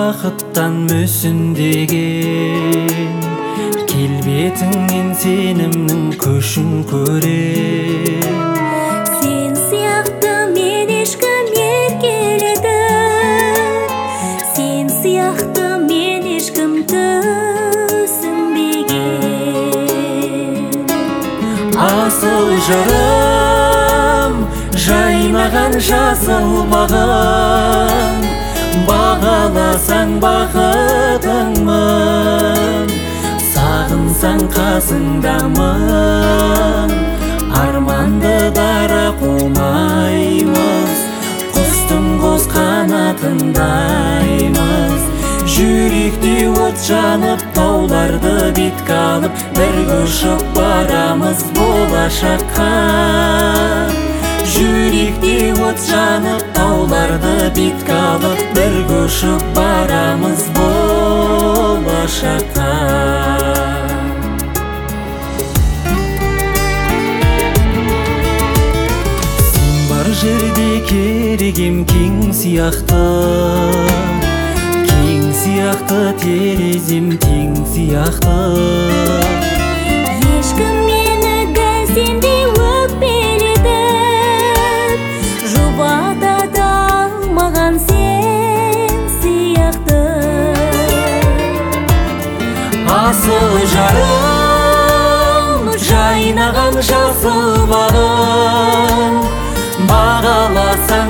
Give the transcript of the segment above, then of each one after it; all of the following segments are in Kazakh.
бақыттан мүсіндеген, келбетіңнен сенімнің көшін көрем. Сен сияқты мен ешкім еркеледі, сен сияқты мен ешкім түсінбеген. Асыл жырым, жайнаған жасыл бағым, бағаласаң бақытыңмын, сағынсаң қасыңдамын. Арманды дара қумаймыз, құстың қос қанатындаймыз. Жүректе от жанып, тауларды бетке алып, бірге ұшып барамыз болашаққа. Жүректе от жанып, тауларды бетке алып, бірге ұшып барамыз болашаққа. Сен бар жерде керегем кең сияқты, кең сияқты терезем тең сияқты. Ешкім мені дәл сендей өкпелетіп жұбата да алмаған сен сияқты. Асыл жарым, жайнаған жасыл бағым, бағаласаң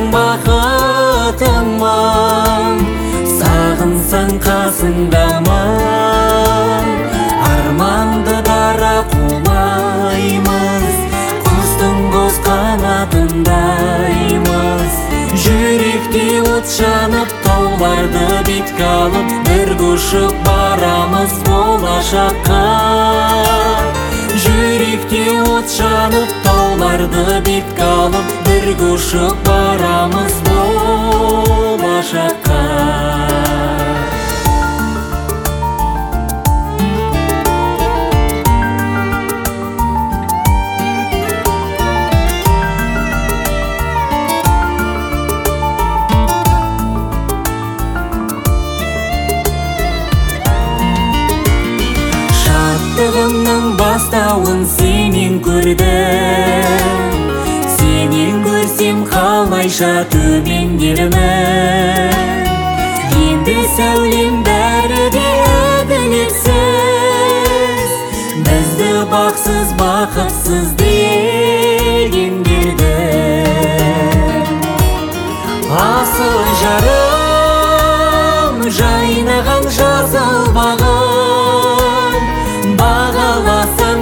бақытыңмын, сағынсаң қасыңдамын. Арманды дара қумаймыз, құстың қос қанатындаймыз. Жүректе от жанып, тауларды бетке алып, бірге ұшып барамыз болашаққа. Жүректе от жанып, тауларды бетке алып, бірге ұшып барамыз болашаққа. Шаттығымның бастауын сенен көрдім, сенен көрсем қалайша төмендермін. Енді сәулем бәрі де әділетсіз, бізді бақсыз бақытсыз дегендерді. Асыл жарым, жайнаған жасыл бағым, бағаласаң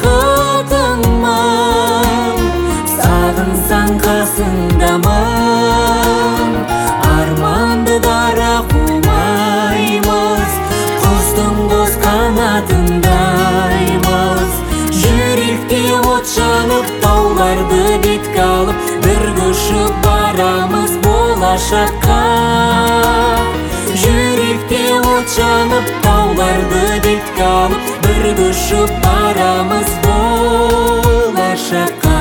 бақытыңмын, сағынсаң қасыңдамын. Арманды дара қумаймыз, құстың қос қанатындаймыз. Жүректе от жанып, тауларды бетке алып, бірге ұшып барамыз болашаққа. Жүректе от жанып, тауларды бетке алып, бірге ұшып барамыз болашаққа.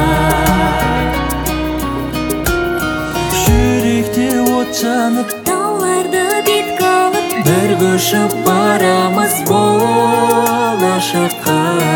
Жүректе от жанып, Тауларды бетке алып, бірге ұшып барамыз болашаққа.